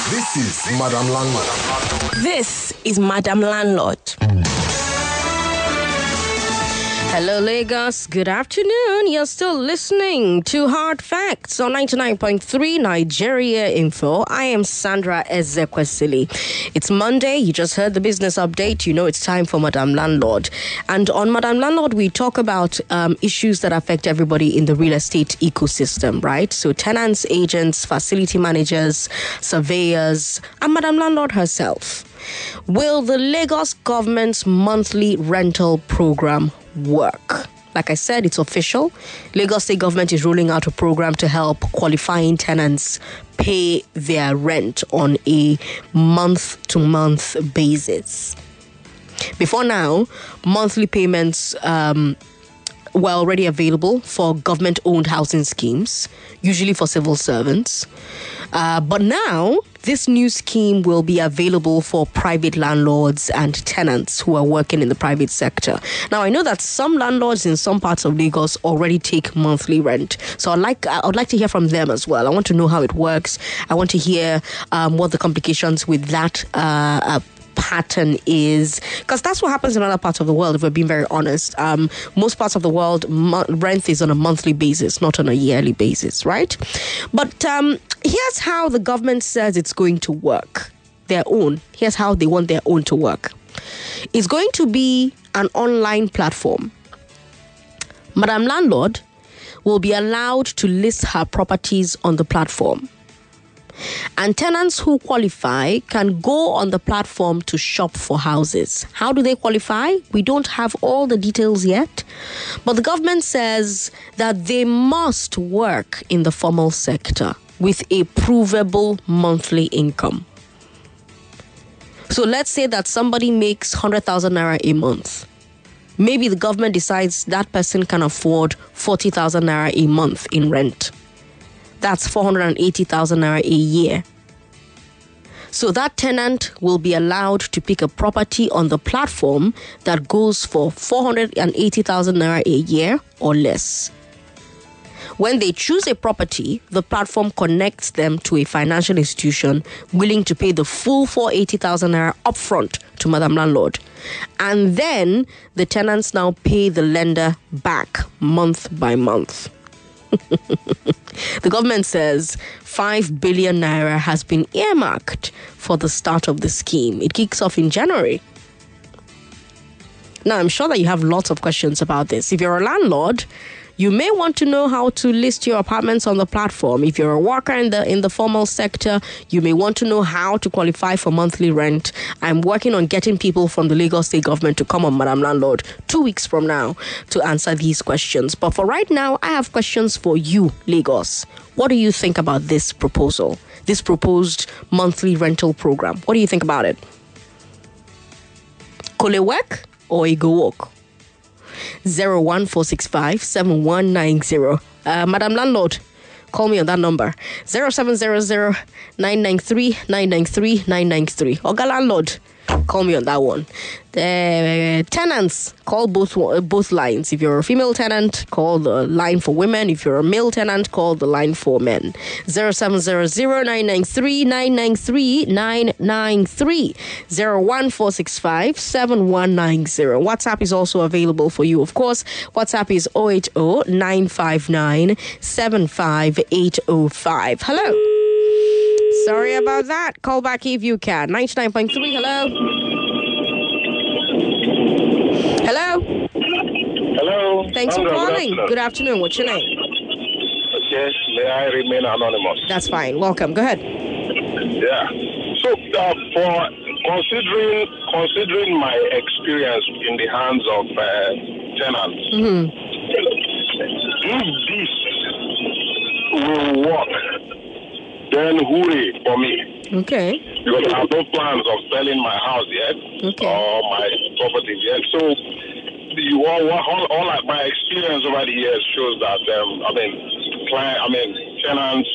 This is Madam Landlord. This is Madam Landlord. Hello, Lagos. Good afternoon. You're still listening to Hard Facts on 99.3 Nigeria Info. I am Sandra Ezekwesili. It's Monday. You just heard the business update. You know it's time for Madam Landlord. And on Madam Landlord, we talk about issues that affect everybody in the real estate ecosystem, right? So tenants, agents, facility managers, surveyors, and Madam Landlord herself. Will the Lagos government's monthly rental program work? Like I said, it's official. Lagos State government is rolling out a program to help qualifying tenants pay their rent on a month-to-month basis. Before now, monthly payments were already available for government-owned housing schemes, usually for civil servants. But now, this new scheme will be available for private landlords and tenants who are working in the private sector. Now, I know that some landlords in some parts of Lagos already take monthly rent. So I'd like to hear from them as well. I want to know how it works. I want to hear what the complications with that pattern is, because that's what happens in other parts of the world, if we're being very honest. Most parts of the world, rent is on a monthly basis, not on a yearly basis, right? But here's how the government says it's going to work. Here's how they want their own to work. It's going to be an online platform. Madam Landlord will be allowed to list her properties on the platform. And tenants who qualify can go on the platform to shop for houses. How do they qualify? We don't have all the details yet. But the government says that they must work in the formal sector with a provable monthly income. So let's say that somebody makes 100,000 naira a month. Maybe the government decides that person can afford 40,000 naira a month in rent. That's 480,000 naira a year. So that tenant will be allowed to pick a property on the platform that goes for 480,000 naira a year or less. When they choose a property, the platform connects them to a financial institution willing to pay the full 480,000 naira upfront to Madam Landlord. And then the tenants now pay the lender back month by month. The government says 5 billion naira has been earmarked for the start of the scheme. It kicks off in January. Now, I'm sure that you have lots of questions about this. If you're a landlord, you may want to know how to list your apartments on the platform. If you're a worker in the formal sector, you may want to know how to qualify for monthly rent. I'm working on getting people from the Lagos State government to come on Madam Landlord 2 weeks from now to answer these questions. But for right now, I have questions for you, Lagos. What do you think about this proposal, this proposed monthly rental program? What do you think about it? Could it work or it go work? 01465 7190. Madam Landlord, call me on that number. 0700 993 993 993. Oga Landlord, call me on that one. The tenants, call both lines. If you're a female tenant, call the line for women. If you're a male tenant, call the line for men. 0700 993 993 993. 01465 7190. WhatsApp is also available for you, of course. WhatsApp is 080 959 75805. Hello. Sorry about that. Call back if you can. 99.3. Hello. Hello. Hello. Thanks for calling. Good afternoon. What's your name? Okay. May I remain anonymous? That's fine. Welcome. Go ahead. Yeah. So, for considering my experience in the hands of tenants, if this will work, then hooray for me. Okay. Because I have no plans of selling my house yet, or my property yet. So, all my experience over the years shows that tenants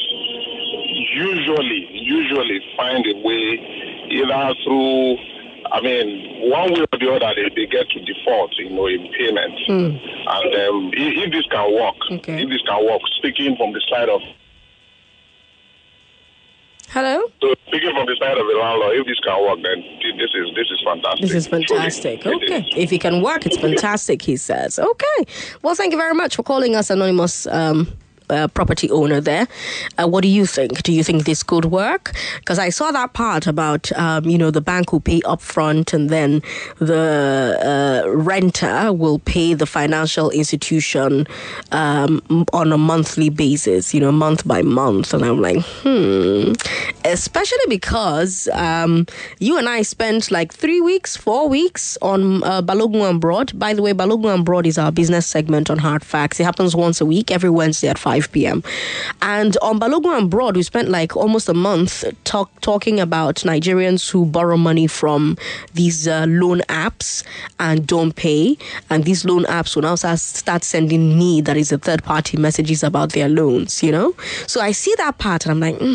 usually find a way, either through, one way or the other, they get to default, in payment. And if this can work, speaking from the side of Hello? So speaking from the the side of the landlord. If this can work, then this is fantastic. This is fantastic. Truly. Okay. If it can work, it's fantastic, he says. Okay. Well, thank you very much for calling us, anonymous property owner there. What do you think? Do you think this could work? Because I saw that part about, the bank will pay upfront and then the renter will pay the financial institution on a monthly basis, month by month. And I'm like, especially because you and I spent like 3 weeks, 4 weeks on Balogun and Broad. By the way, Balogun and Broad is our business segment on Hard Facts. It happens once a week, every Wednesday at 5 p.m. And on Balogun and Broad, we spent like almost a month talking about Nigerians who borrow money from these loan apps and don't pay. And these loan apps will now start sending me, that is a third party, messages about their loans, So I see that part and I'm like,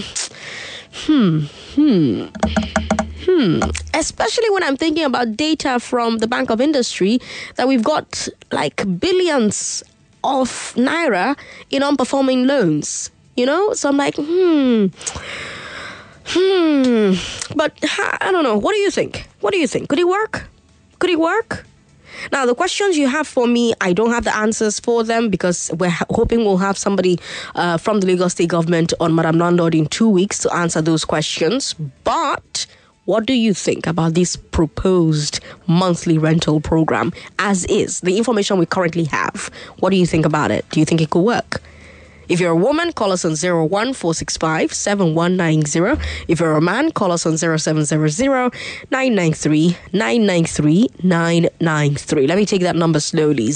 especially when I'm thinking about data from the Bank of Industry that we've got like billions of naira in unperforming loans, So I'm like, But I don't know. What do you think? Could it work? Now, the questions you have for me, I don't have the answers for them because we're hoping we'll have somebody from the Lagos State government on Madam Landlord in 2 weeks to answer those questions. But what do you think about this proposed monthly rental program as is? The information we currently have. What do you think about it? Do you think it could work? If you're a woman, call us on 01465-7190. If you're a man, call us on 0700-993-993-993. Let me take that number slowly.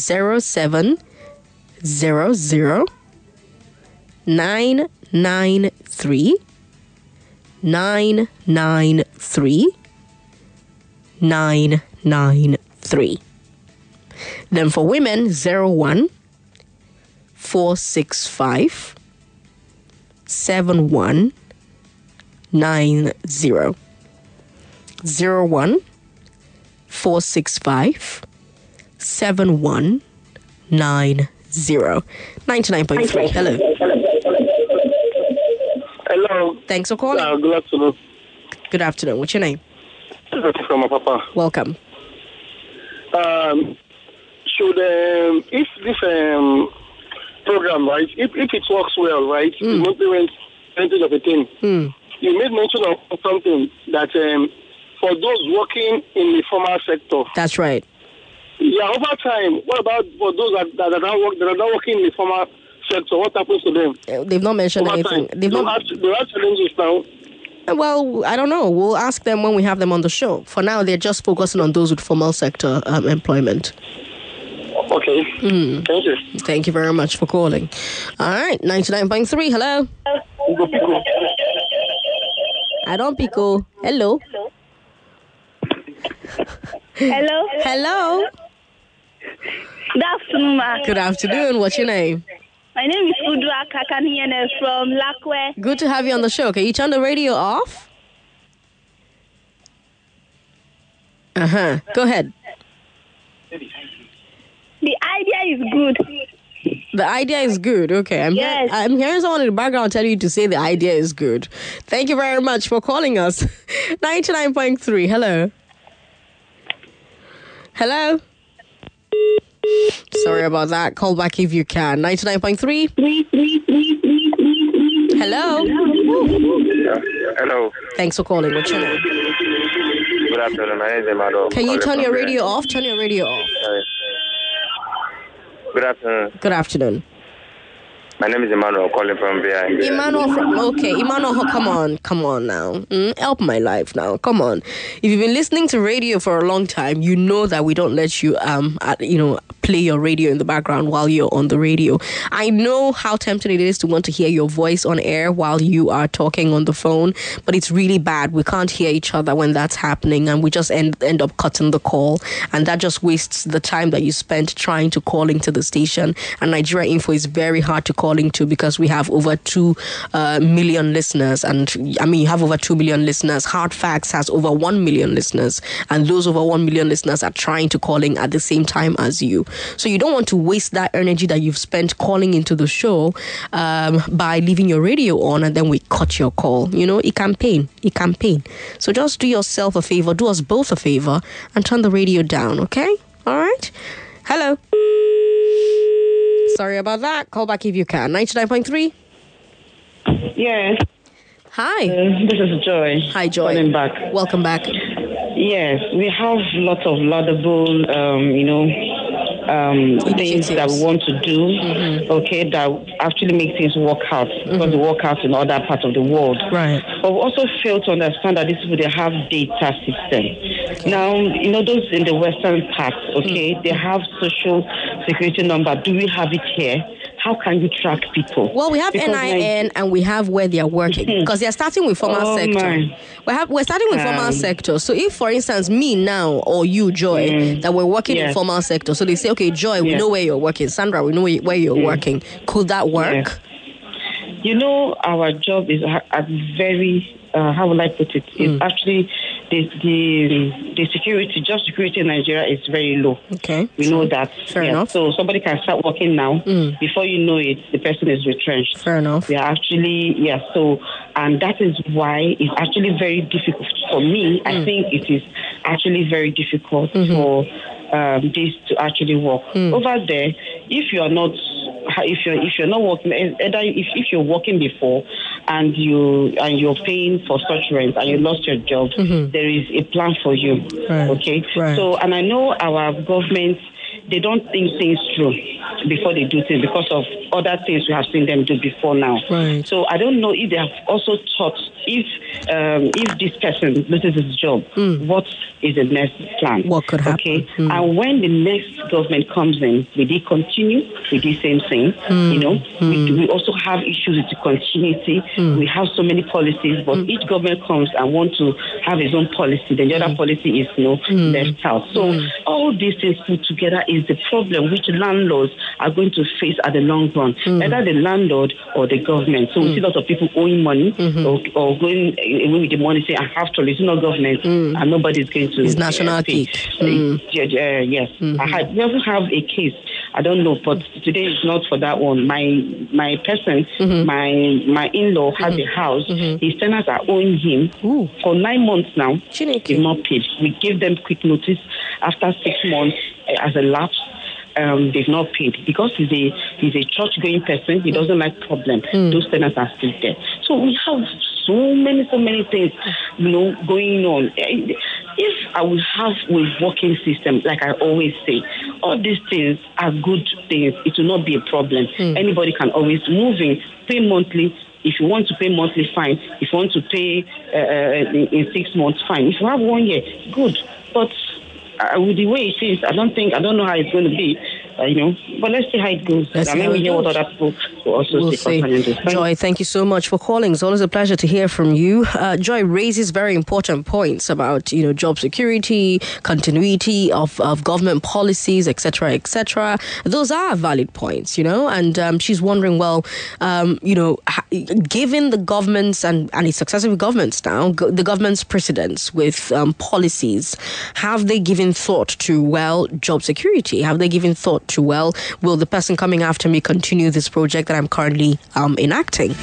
700-993-993. Then for women, 01465-7190. 01465-7190. 99.3. Hello. Hello. Thanks for calling. Good afternoon. Good afternoon. What's your name? From my papa. Welcome. Should if this program, right? If it works well, right? The monthly renting of a thing. You made mention of something that for those working in the formal sector. That's right. Yeah. Over time, what about for those that are not working in the formal sector? What happens to them? They've not mentioned over anything. They have challenges now. Well, I don't know. We'll ask them when we have them on the show. For now, they're just focusing on those with formal sector employment. Okay. Thank you. Thank you very much for calling. All right, 99.3. Hello. I don't pico. Hello. Hello. Hello. Good afternoon, ma. Good afternoon. What's your name? My name is Udra Kakaniene from Lakwe. Good to have you on the show. Can you turn the radio off? Go ahead. The idea is good. The idea is good. Okay. I'm hearing someone in the background tell you to say the idea is good. Thank you very much for calling us. 99.3. Hello. Hello. Sorry about that. Call back if you can. 99.3. Hello. Hello. Thanks for calling. What's your name? Good afternoon. My name is Emmanuel. Can you turn your radio off? Turn your radio off. Good afternoon. Good afternoon. My name is Emmanuel, calling from VI. Emmanuel come on now. Help my life now. Come on. If you've been listening to radio for a long time, you know that we don't let you play your radio in the background while you're on the radio. I know how tempting it is to want to hear your voice on air while you are talking on the phone, but it's really bad. We can't hear each other when that's happening, and we just end up cutting the call, and that just wastes the time that you spent trying to call into the station. And Nigeria Info is very hard to call calling to, because we have over 2 million listeners. And you have over 2 million listeners. Hard Facts has over 1 million listeners. And those over 1 million listeners are trying to call in at the same time as you. So you don't want to waste that energy that you've spent calling into the show by leaving your radio on and then we cut your call. It can pain. So just do yourself a favor, do us both a favor, and turn the radio down, okay? All right? Hello. Sorry about that. Call back if you can. 99.3. Yes. Hi. This is Joy. Hi, Joy. Calling back. Welcome back. Yes, we have lots of laudable, things that we want to do, okay, that actually make things work out, because they work out in other parts of the world. Right. But we also fail to understand that these people, they have data system. Now, those in the Western part, okay, they have social security number. Do we have it here? How can you track people? Well, we have Because NIN and we have where they are working, because they are starting with formal sector. We're starting with formal sector. So if, for instance, me now or you, Joy, that we're working in formal sector, so they say, okay, Joy, we know where you're working. Sandra, we know where you're working. Could that work? Our job is a very, how would I put it? It's actually the security, job security in Nigeria is very low. Okay. We know that. Fair enough. So somebody can start working now. Before you know it, the person is retrenched. Fair enough. We are actually, and that is why it's actually very difficult for me. I think it is actually very difficult for this to actually work. Over there, if you're not working, either if you're working before and you're paying for such rent and you lost your job, there is a plan for you. Right. Okay. Right. So, and I know our government, they don't think things through before they do things, because of other things we have seen them do before now. Right. So I don't know if they have also thought, if this person loses his job, what is the next plan? What could happen? Okay. And when the next government comes in, will they continue with the same thing? We also have issues with the continuity. We have so many policies, but each government comes and wants to have its own policy. Then the other policy is left out. So all these things put together is the problem which landlords are going to face at the long run, either the landlord or the government. So we see lots of people owing money or going away with the money, say, I have to, it's not government, and nobody's going to. It's national pay. Yes. We also have a case. I don't know, but today is not for that one. My person, my in-law has a house. His tenants are owing him for 9 months now. They've not paid. We gave them quick notice after 6 months as a lapse. They've not paid because he's a church-going person. He doesn't like problem. Those tenants are still there. So we have so many things, going on. If I would have a working system, like I always say, all these things are good things. It will not be a problem. Anybody can always move in, pay monthly. If you want to pay monthly, fine. If you want to pay in 6 months, fine. If you have 1 year, good. But with the way it is, I don't know how it's going to be, but let's see how it goes. Let me hear what other people will also say concerning this. Joy, thank you so much for calling. It's always a pleasure to hear from you. Joy raises very important points about, job security, continuity of government policies, etc., etc. Those are valid points, and she's wondering, given the governments and its successive governments now, the government's precedents with policies, have they given thought to, job security? Have they given thought to, will the person coming after me continue this project that I'm currently enacting?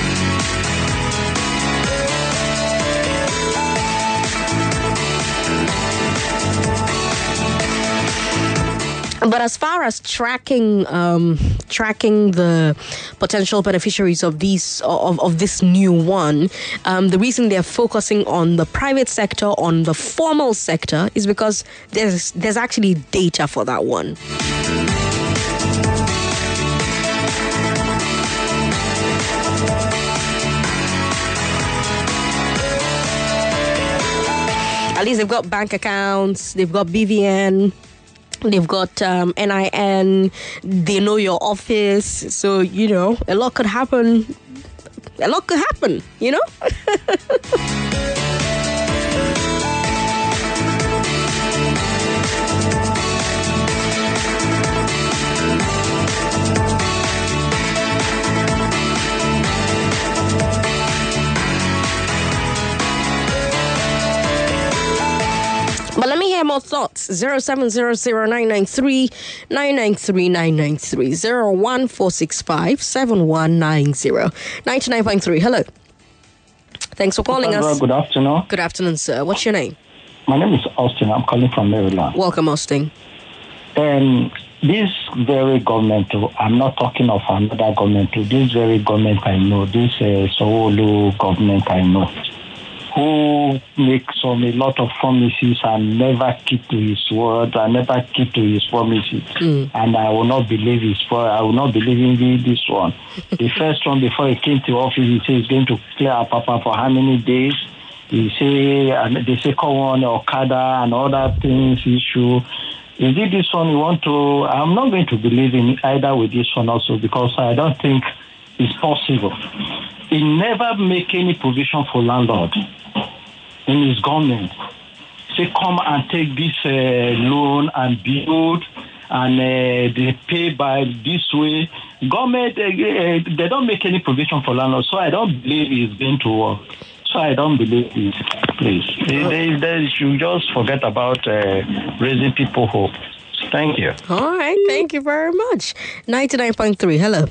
But as far as tracking the potential beneficiaries of this new one, the reason they're focusing on the private sector, on the formal sector, is because there's actually data for that one. At least they've got bank accounts, they've got BVN. They've got NIN, they know your office, so, a lot could happen. A lot could happen, But let me hear more thoughts. 0700-993-993-993. 01465-7190. 99.3. Hello. Thanks for calling us. Good afternoon. Good afternoon, sir. What's your name? My name is Austin. I'm calling from Maryland. Welcome, Austin. This very government, I'm not talking of another government, this very government I know, this Sowolu government I know, who makes a lot of promises and never keep to his word and never keep to his promises. And I will not believe I will not believe in this one. The first one, before he came to office, he said he's going to clear our Papa for how many days? They say come on Okada and other things issue. Is it this one you want to? I'm not going to believe in either with this one also because I don't think it's possible. He never make any provision for landlord in his government. Say come and take this loan and build and they pay by this way. Government, they don't make any provision for landlord, so I don't believe it's going to work. So I don't believe this, please. They should just forget about raising people hope. Thank you. All right. Thank you very much. 99.3. Hello.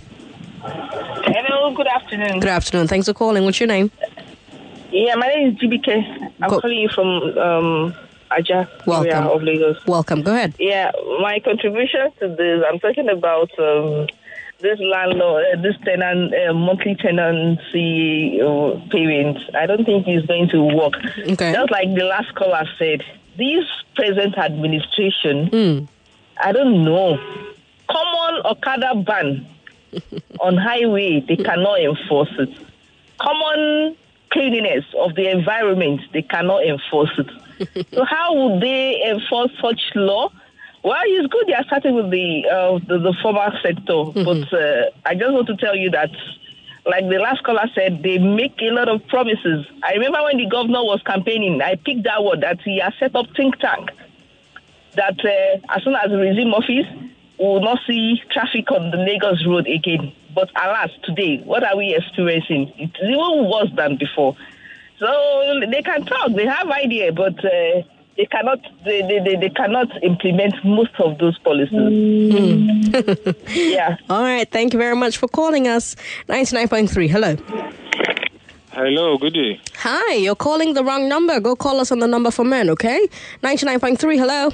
Hello. Good afternoon. Good afternoon. Thanks for calling. What's your name? Yeah, my name is GBK. I'm calling you from Aja area of Lagos. Welcome. Go ahead. Yeah, my contribution to this, I'm talking about this landlord, this tenant, monthly tenancy payments. I don't think it's going to work. Okay. Just like the last caller said, this present administration, I don't know. Common Okada ban on highway, they cannot enforce it. Common cleanliness of the environment, they cannot enforce it. So how would they enforce such law? Well, it's good they are starting with the formal sector, but I just want to tell you that, like the last caller said, they make a lot of promises. I remember when the governor was campaigning, I picked that word that he has set up think tank, that as soon as we resume office, we will not see traffic on the Lagos road again. But alas, today, what are we experiencing? It's even worse than before. So they can talk, they have idea, but they cannot implement most of those policies. Yeah. All right. Thank you very much for calling us. 99.3. Hello. Hello. Good day. Hi. You're calling the wrong number. Go call us on the number for men, okay? 99.3. Hello.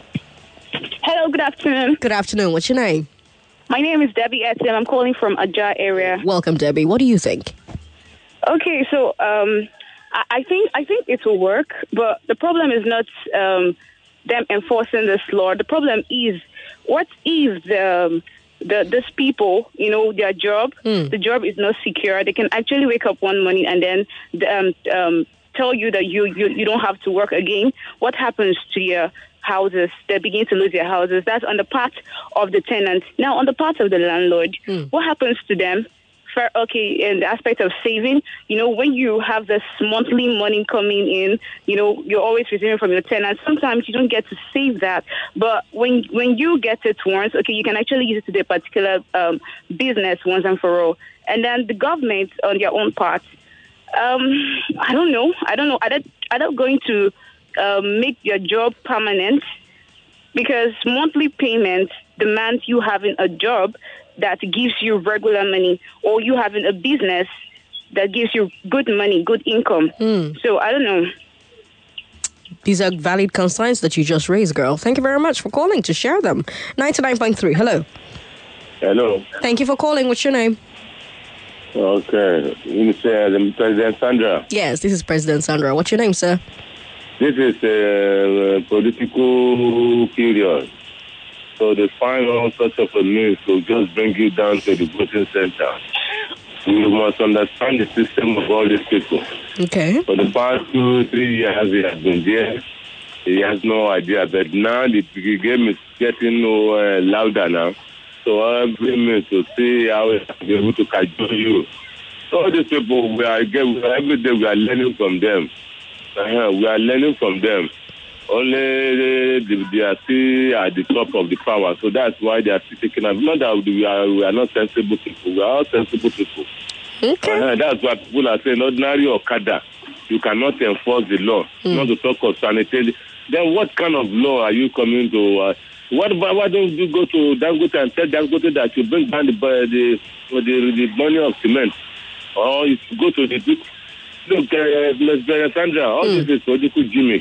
Hello. Good afternoon. Good afternoon. What's your name? My name is Debbie Etim. I'm calling from Aja area. Welcome, Debbie. What do you think? Okay. So, I think it will work, but the problem is not them enforcing this law. The problem is, what if these people, their job, the job is not secure. They can actually wake up one morning and then tell you that you don't have to work again. What happens to your houses? They begin to lose their houses. That's on the part of the tenant. Now, on the part of the landlord, what happens to them? Okay, in the aspect of saving, when you have this monthly money coming in, you're always receiving from your tenants. Sometimes you don't get to save that, but when you get it once, okay, you can actually use it to do a particular business once and for all. And then the government on their own part, I don't know. Are they going to make your job permanent? Because monthly payments demands you having a job that gives you regular money, or you having a business that gives you good money, good income. So I don't know. These are valid concerns that you just raised, girl. Thank you very much for calling to share them. 99.3. Hello. Hello. Thank you for calling. What's your name? Okay. President Sandra. Yes, this is President Sandra. What's your name, sir? This is a political period. So they find all sorts of a means to just bring you down to the voting center. You must understand the system of all these people. Okay. For the past 2-3 years, he has been there. He has no idea. But now the game is getting louder now. So every means to see how he can be able to cajole you. So all these people, every day we are learning from them. We are learning from them. Only they are still at the top of the power, so that's why they are still taking up. Not that we are not sensible people. We are all sensible people. Okay. That's why people are saying ordinary Okada, you cannot enforce the law. Not to talk of then what kind of law are you coming to? Why don't you go to Dangote and tell Dangote that you bring down the money of cement? Or you go to the look, Ms. Sandra, all this is political gimmick.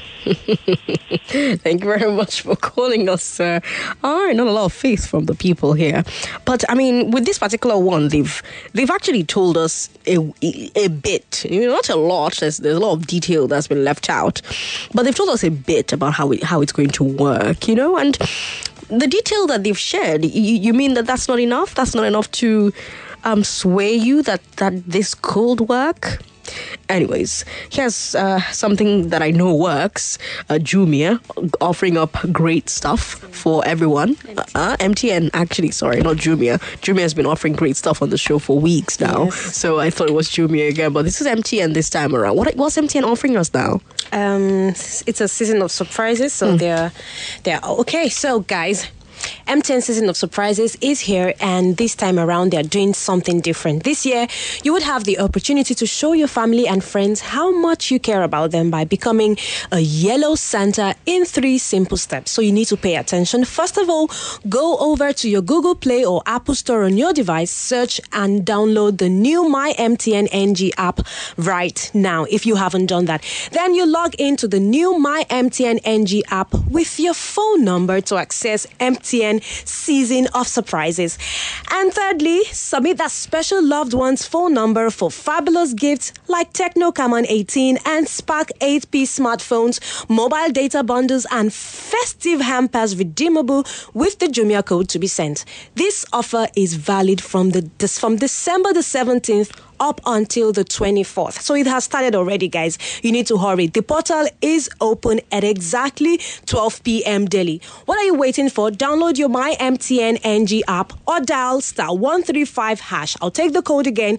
Thank you very much for calling us, sir. All right, not a lot of faith from the people here. But, I mean, with this particular one, they've actually told us a bit. Not a lot. There's a lot of detail that's been left out. But they've told us a bit about how it's going to work, And the detail that they've shared, you mean that's not enough? That's not enough to sway you that this could work? Anyways, here's something that I know works. Jumia offering up great stuff for everyone. MTN, actually, sorry, not Jumia. Jumia has been offering great stuff on the show for weeks now. Yes. So I thought it was Jumia again, but this is MTN this time around. What's MTN offering us now? It's a season of surprises, so they're okay. So guys, MTN Season of Surprises is here, and this time around they're doing something different. This year, you would have the opportunity to show your family and friends how much you care about them by becoming a yellow Santa in 3 simple steps. So you need to pay attention. First of all, go over to your Google Play or Apple Store on your device, search and download the new My MTN NG app right now if you haven't done that. Then you log into the new My MTN NG app with your phone number to access MTN Season of Surprises. And thirdly, submit that special loved one's phone number for fabulous gifts like Tecno Camon 18 and Spark 8P smartphones, mobile data bundles, and festive hampers redeemable with the Jumia code to be sent. This offer is valid from December the 17th up until the 24th. So it has started already, guys. You need to hurry. The portal is open at exactly 12 p.m. daily. What are you waiting for? Download your My MTN NG app or dial *135#. I'll take the code again,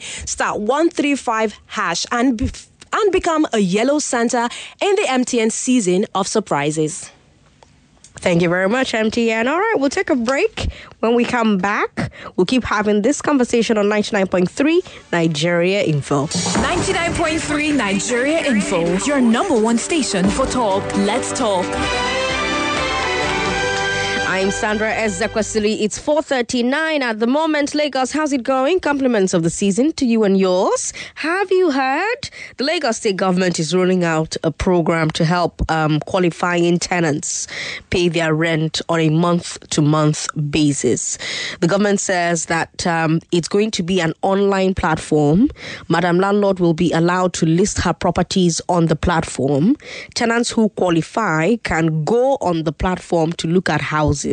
*135# and become a yellow Santa in the MTN Season of Surprises. Thank you very much, MTN. All right, we'll take a break. When we come back, we'll keep having this conversation on 99.3 Nigeria Info. 99.3 Nigeria Info, your number one station for talk. Let's talk. I'm Sandra Ezekwesili. It's 4:39 at the moment. Lagos, how's it going? Compliments of the season to you and yours. Have you heard? The Lagos state government is rolling out a program to help qualifying tenants pay their rent on a month-to-month basis. The government says that it's going to be an online platform. Madam Landlord will be allowed to list her properties on the platform. Tenants who qualify can go on the platform to look at houses.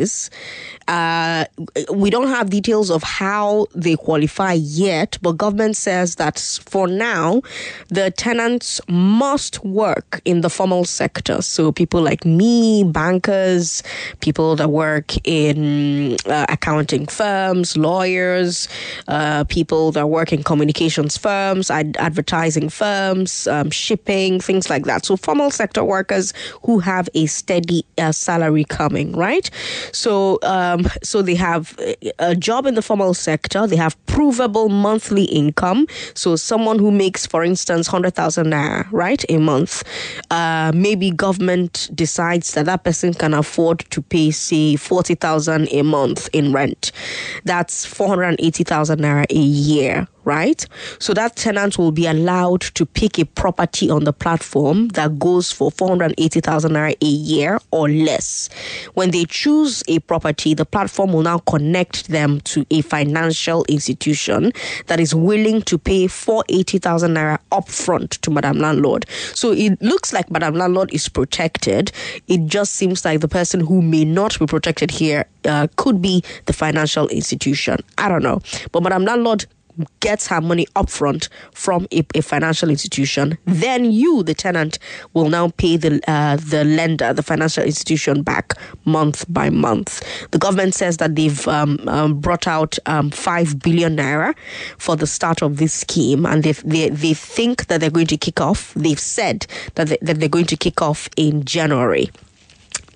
We don't have details of how they qualify yet, but government says that for now, the tenants must work in the formal sector. So people like me, bankers, people that work in accounting firms, lawyers, people that work in communications firms, advertising firms, shipping, things like that. So formal sector workers who have a steady salary coming, right? So they have a job in the formal sector. They have provable monthly income. So someone who makes, for instance, 100,000 naira, right, a month, maybe government decides that person can afford to pay, say, 40,000 a month in rent. That's 480,000 naira a year. Right? So that tenant will be allowed to pick a property on the platform that goes for 480,000 naira a year or less. When they choose a property, the platform will now connect them to a financial institution that is willing to pay 480,000 naira upfront to Madam Landlord. So it looks like Madam Landlord is protected. It just seems like the person who may not be protected here could be the financial institution. I don't know. But Madam Landlord gets her money upfront from a financial institution. Then you, the tenant, will now pay the lender, the financial institution, back month by month. The government says that they've brought out 5 billion naira for the start of this scheme, and they think that they're going to kick off. They've said that they're going to kick off in January.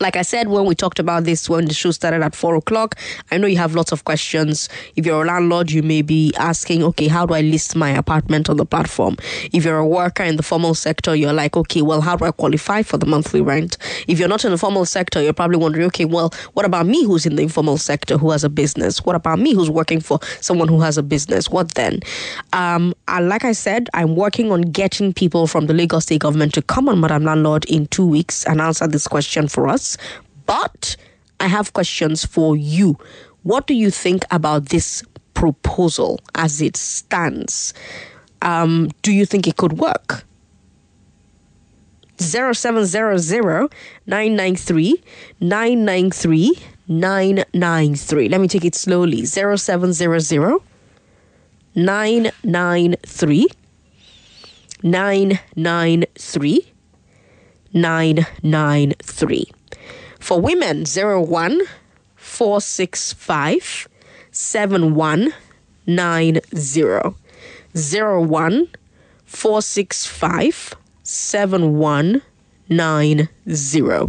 Like I said, when we talked about this, when the show started at 4 o'clock, I know you have lots of questions. If you're a landlord, you may be asking, okay, how do I list my apartment on the platform? If you're a worker in the formal sector, you're like, okay, well, how do I qualify for the monthly rent? If you're not in the formal sector, you're probably wondering, okay, well, what about me who's in the informal sector who has a business? What about me who's working for someone who has a business? What then? Like I said, I'm working on getting people from the Lagos State government to come on Madam Landlord in 2 weeks and answer this question for us. But I have questions for you. What do you think about this proposal as it stands? Do you think it could work? 0700-993-993-993. Let me take it slowly. 0700-993-993. For women, 01-465-7190. 01-465-7190.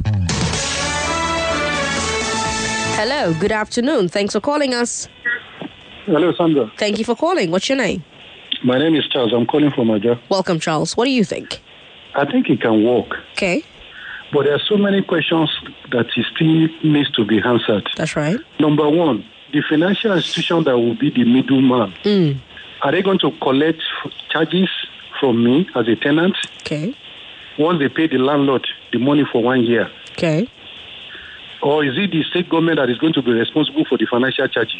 Hello, good afternoon. Thanks for calling us. Hello, Sandra. Thank you for calling. What's your name? My name is Charles. I'm calling from Aja. Welcome, Charles. What do you think? I think it can work. Okay. But there are so many questions that it still needs to be answered. That's right. Number one, the financial institution that will be the middleman, are they going to collect charges from me as a tenant? Okay. Once they pay the landlord the money for 1 year. Okay. Or is it the state government that is going to be responsible for the financial charges?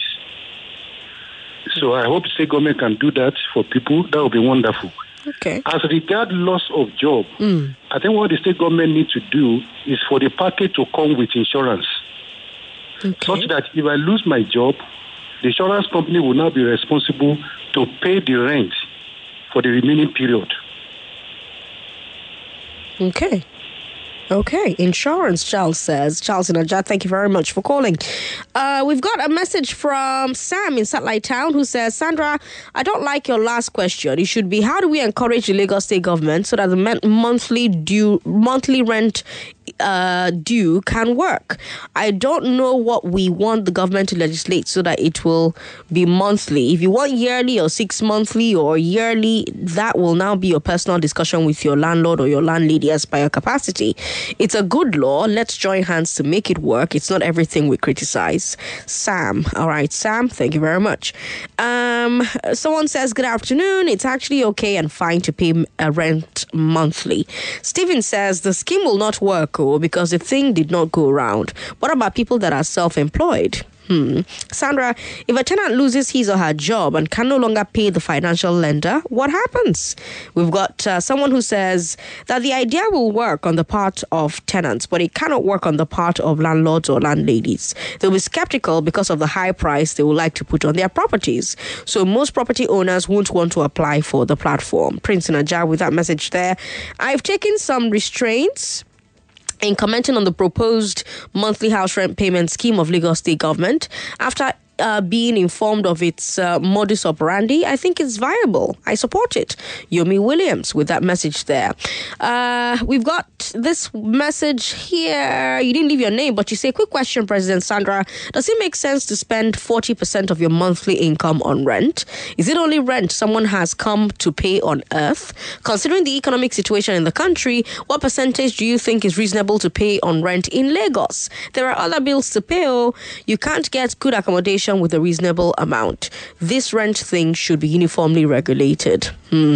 So I hope the state government can do that for people. That would be wonderful. Okay. As regard loss of job, I think what the state government needs to do is for the package to come with insurance. Okay. Such that if I lose my job, the insurance company will now be responsible to pay the rent for the remaining period. Okay. Okay, insurance, Charles says. Charles in Ajah, thank you very much for calling. We've got a message from Sam in Satellite Town who says, Sandra, I don't like your last question. It should be, how do we encourage the Lagos State government so that the monthly rent due can work? I don't know what we want the government to legislate so that it will be monthly. If you want yearly or 6 monthly or yearly, that will now be your personal discussion with your landlord or your landlady as per your capacity. It's a good law. Let's join hands to make it work. It's not everything we criticize. Sam. All right, Sam, thank you very much. Someone says, good afternoon. It's actually okay and fine to pay rent monthly. Stephen says, the scheme will not work because the thing did not go around. What about people that are self-employed? Sandra, if a tenant loses his or her job and can no longer pay the financial lender, what happens? We've got someone who says that the idea will work on the part of tenants, but it cannot work on the part of landlords or landladies. They'll be skeptical because of the high price they would like to put on their properties. So most property owners won't want to apply for the platform. Prince in Ajah with that message there. I've taken some restraints in commenting on the proposed monthly house rent payment scheme of Lagos State government. After being informed of its modus operandi, I think it's viable. I support it. Yomi Williams with that message there. We've got this message here. You didn't leave your name, but you say, quick question, President Sandra. Does it make sense to spend 40% of your monthly income on rent? Is it only rent someone has come to pay on earth? Considering the economic situation in the country, what percentage do you think is reasonable to pay on rent in Lagos? There are other bills to pay. You can't get good accommodation with a reasonable amount. This rent thing should be uniformly regulated.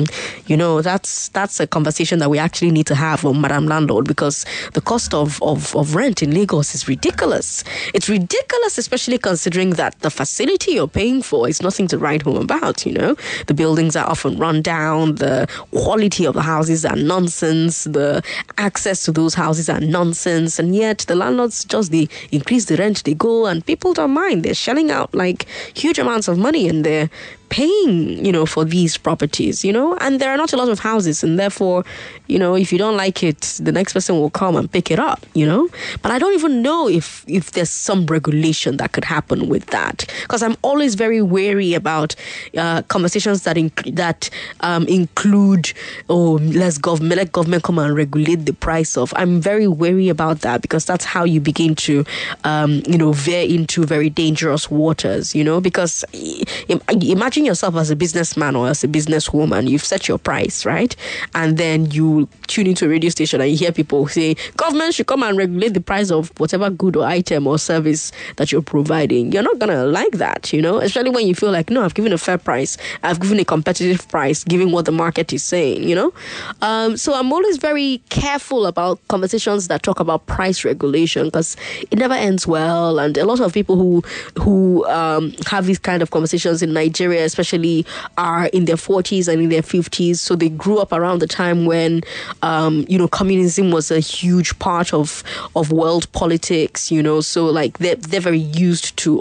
That's a conversation that we actually need to have on Madam Landlord, because the cost of rent in Lagos is ridiculous. It's ridiculous, especially considering that the facility you're paying for is nothing to write home about, The buildings are often run down, the quality of the houses are nonsense, the access to those houses are nonsense, and yet the landlords they increase the rent, they go, and people don't mind. They're shelling out like huge amounts of money and they're paying, for these properties, and there are not a lot of houses, and therefore, if you don't like it, the next person will come and pick it up, But I don't even know if there's some regulation that could happen with that, because I'm always very wary about conversations that include, let government come and regulate the price of. I'm very wary about that, because that's how you begin to, veer into very dangerous waters, because imagine yourself as a businessman or as a businesswoman. You've set your price, right? And then you tune into a radio station and you hear people say, government should come and regulate the price of whatever good or item or service that you're providing. You're not going to like that, especially when you feel like, no, I've given a fair price. I've given a competitive price, given what the market is saying, So I'm always very careful about conversations that talk about price regulation, because it never ends well. And a lot of people who have these kind of conversations in Nigeria, especially, are in their 40s and in their 50s. So they grew up around the time when, communism was a huge part of world politics, So like they're very used to,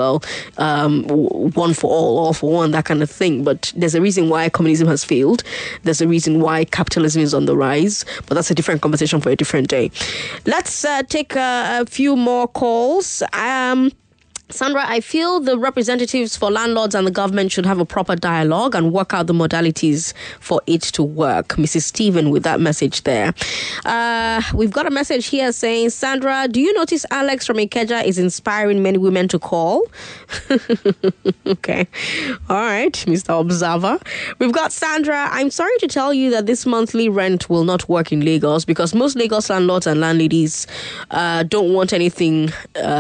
one for all for one, that kind of thing. But there's a reason why communism has failed. There's a reason why capitalism is on the rise. But that's a different conversation for a different day. Let's take a few more calls. Sandra, I feel the representatives for landlords and the government should have a proper dialogue and work out the modalities for it to work. Mrs. Stephen with that message there. We've got a message here saying, Sandra, do you notice Alex from Ikeja is inspiring many women to call? Okay. All right, Mr. Observer. We've got Sandra. I'm sorry to tell you that this monthly rent will not work in Lagos, because most Lagos landlords and landladies don't want anything...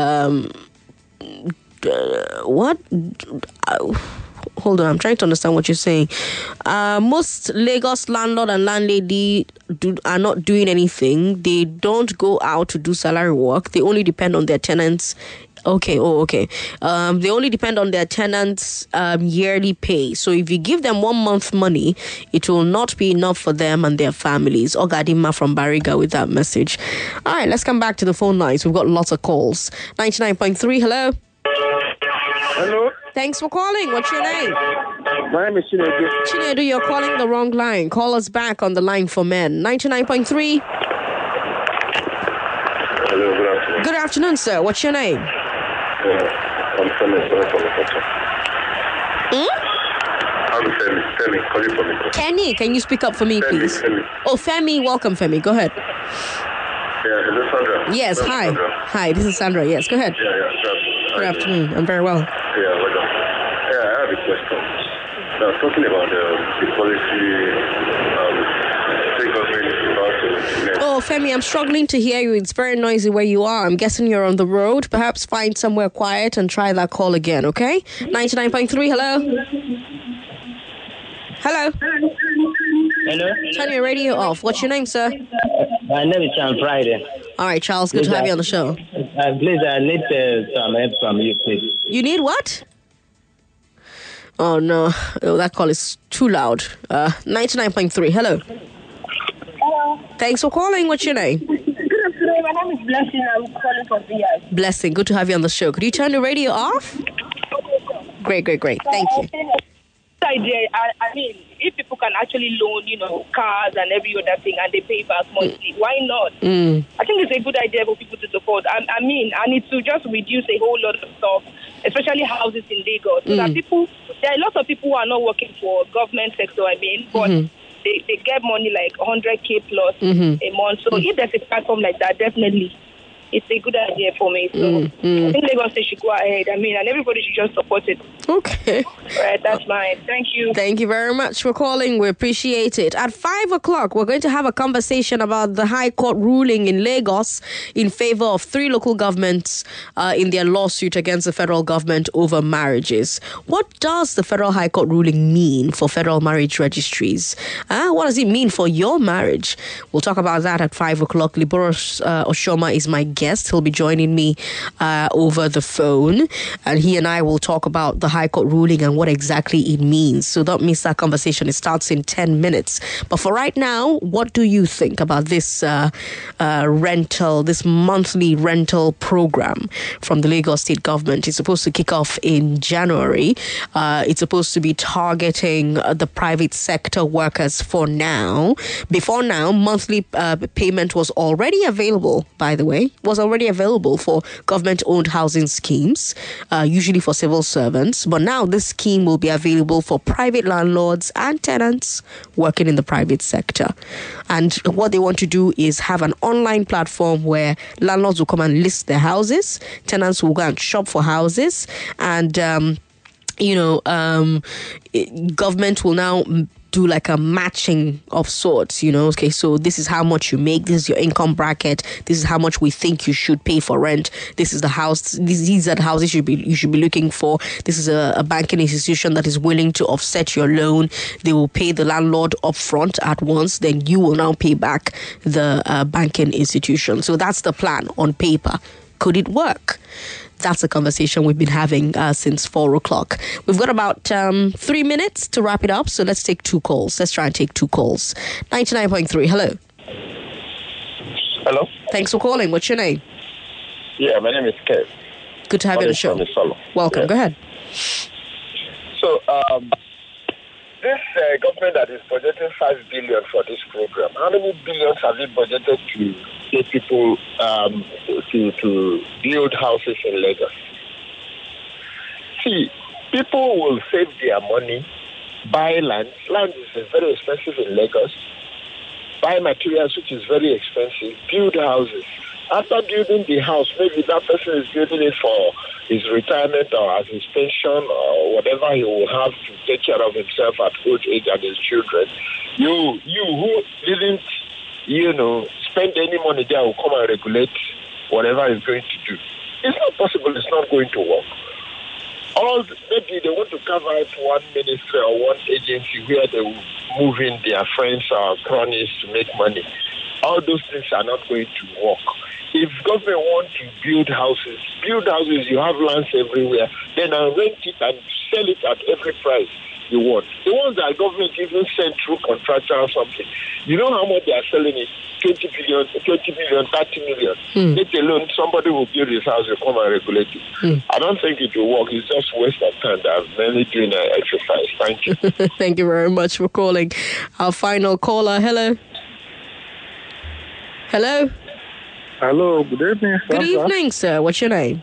what? Hold on, I'm trying to understand what you're saying. Most Lagos landlord and landlady are not doing anything. They don't go out to do salary work. They only depend on their tenants. Okay. They only depend on their tenants' yearly pay. So if you give them 1 month money, it will not be enough for them and their families. Ogadima from Bariga with that message. All right, let's come back to the phone lines. We've got lots of calls. 99.3, hello. Hello. Thanks for calling. What's your name? My name is Chinedu. Chinedu, you're calling the wrong line. Call us back on the line for men. 99.3. Hello, good afternoon. Good afternoon, sir. What's your name? I'm Femi from Ikocha. I'm Femi, calling from Ikocha. Kenny, can you speak up for me, please? Femi. Oh, Femi, welcome, Femi. Go ahead. Yeah, is this Sandra? Yes, hi. Sandra. Hi, this is Sandra. Yes, go ahead. Good afternoon. I'm very well. Yeah, welcome. Yeah, I have a question. Now, talking about the policy, state government is about to implement. Oh, Femi, I'm struggling to hear you. It's very noisy where you are. I'm guessing you're on the road. Perhaps find somewhere quiet and try that call again, okay? 99.3, hello? Hello? Hello? Turn your radio off. What's your name, sir? My name is Charles Friday. All right, Charles, good to have you on the show. Please, I need some help from you, please. You need what? Oh, no. Oh, that call is too loud. 99.3, hello? Hello. Thanks for calling. What's your name? Good afternoon. My name is Blessing. I'm calling from VI. Blessing, good to have you on the show. Could you turn the radio off? Great. Thank you. Idea. I mean, if people can actually loan, cars and every other thing, and they pay back monthly, why not? I think it's a good idea for people to support. I mean, and it to just reduce a whole lot of stuff, especially houses in Lagos. So that there are lots of people who are not working for government sector. but they get money like 100K plus a month. So if there's a platform like that, definitely. It's a good idea for me. So I think Lagos State should go ahead. I mean, and everybody should just support it. Okay. Right, that's mine. Thank you. Thank you very much for calling. We appreciate it. At 5 o'clock, we're going to have a conversation about the High Court ruling in Lagos in favor of 3 local governments in their lawsuit against the federal government over marriages. What does the Federal High Court ruling mean for federal marriage registries? What does it mean for your marriage? We'll talk about that at 5 o'clock. Liboros Oshoma is my guest guest. He'll be joining me over the phone, and he and I will talk about the High Court ruling and what exactly it means. So don't miss that conversation. It starts in 10 minutes. But for right now, what do you think about this this monthly rental program from the Lagos State government? It's supposed to kick off in January. It's supposed to be targeting the private sector workers for now. Before now, monthly payment was already available, by the way, for government-owned housing schemes, usually for civil servants. But now this scheme will be available for private landlords and tenants working in the private sector. And what they want to do is have an online platform where landlords will come and list their houses, tenants will go and shop for houses, and government will now do like a matching of sorts, okay, so this is how much you make, this is your income bracket, this is how much we think you should pay for rent, this is the house, these are the houses you should be looking for, this is a banking institution that is willing to offset your loan, they will pay the landlord upfront at once, then you will now pay back the banking institution. So that's the plan on paper. Could it work? That's a conversation we've been having since 4 o'clock. We've got about 3 minutes to wrap it up, so let's take 2 calls. Let's try and take 2 calls. 99.3, hello. Hello. Thanks for calling. What's your name? Yeah, my name is Kev. Good to have you on the show. Welcome. Yeah. Go ahead. So, this government that is budgeting 5 billion for this program, how many billions have you budgeted to get people to build houses in Lagos? See, people will save their money, buy land. Land is very expensive in Lagos. Buy materials, which is very expensive. Build houses. After building the house, maybe that person is building it for his retirement or as his pension or whatever he will have to take care of himself at old age and his children. You who didn't, spend any money there will come and regulate whatever he's going to do. It's not possible. It's not going to work. Maybe they want to carve out one ministry or one agency where they will move in their friends or cronies to make money. All those things are not going to work. If government wants to build houses, you have lands everywhere, then rent it and sell it at every price you want. The ones that government even send through contractor or something, you know how much they are selling it? 20 million, 30 million. Let alone somebody will build his house, will come and regulate it. I don't think it will work. It's just waste of time. I'm mainly doing an exercise. Thank you. Thank you very much for calling. Our final caller. Hello. Hello. Hello. Good evening, sir. Good evening, sir. What's your name?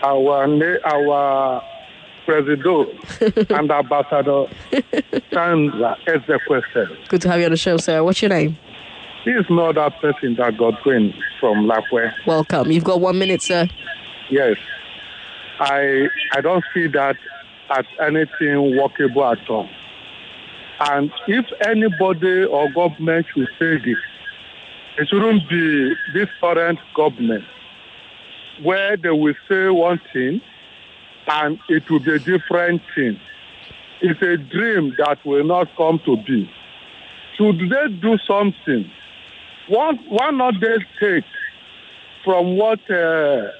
Our President and Ambassador Sandra Ezekwesili. Good to have you on the show, sir. What's your name? He is not that person that got going from Lapway. Welcome. You've got 1 minute, sir. Yes. I don't see that as anything workable at all. And if anybody or government should say this, it shouldn't be this current government where they will say one thing and it will be a different thing. It's a dream that will not come to be. Should they do something? Why not they take from what Baba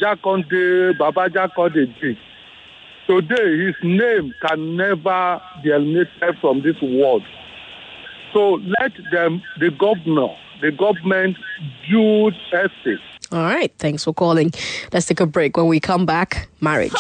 Jakonde did? Today, his name can never be eliminated from this world. So let the government build estates. All right. Thanks for calling. Let's take a break. When we come back, marriage.